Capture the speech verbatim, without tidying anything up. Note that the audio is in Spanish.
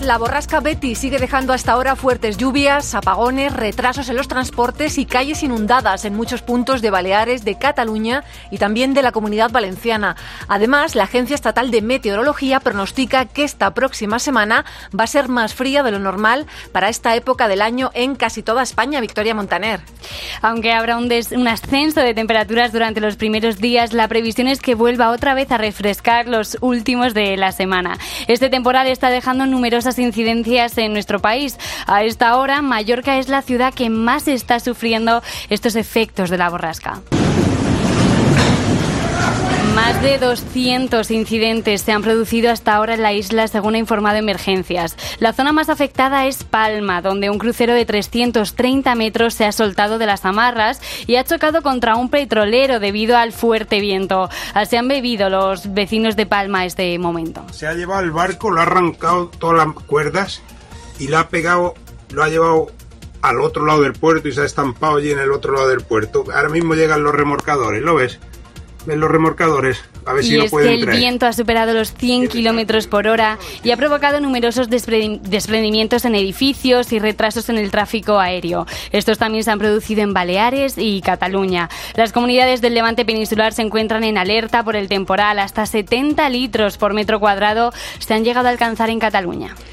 La borrasca Betty sigue dejando hasta ahora fuertes lluvias, apagones, retrasos en los transportes y calles inundadas en muchos puntos de Baleares, de Cataluña y también de la Comunidad Valenciana. Además, la Agencia Estatal de Meteorología pronostica que esta próxima semana va a ser más fría de lo normal para esta época del año en casi toda España. Victoria Montaner. Aunque habrá un, des- un ascenso de temperaturas durante los primeros días, la previsión es que vuelva otra vez a refrescar los últimos de la semana. Este temporal está dejando numerosas incidencias en nuestro país. A esta hora, Mallorca es la ciudad que más está sufriendo estos efectos de la borrasca. Más de doscientos incidentes se han producido hasta ahora en la isla, según ha informado Emergencias. La zona más afectada es Palma, donde un crucero de trescientos treinta metros se ha soltado de las amarras y ha chocado contra un petrolero debido al fuerte viento. Así han bebido los vecinos de Palma este momento. Se ha llevado el barco, lo ha arrancado todas las cuerdas y lo ha pegado, lo ha llevado al otro lado del puerto y se ha estampado allí en el otro lado del puerto. Ahora mismo llegan los remolcadores, ¿lo ves? En los remolcadores, a ver si no pueden traer. Y es que el viento ha superado los cien kilómetros por hora y ha provocado numerosos despre- desprendimientos en edificios y retrasos en el tráfico aéreo. Estos también se han producido en Baleares y Cataluña. Las comunidades del Levante peninsular se encuentran en alerta por el temporal. Hasta setenta litros por metro cuadrado se han llegado a alcanzar en Cataluña.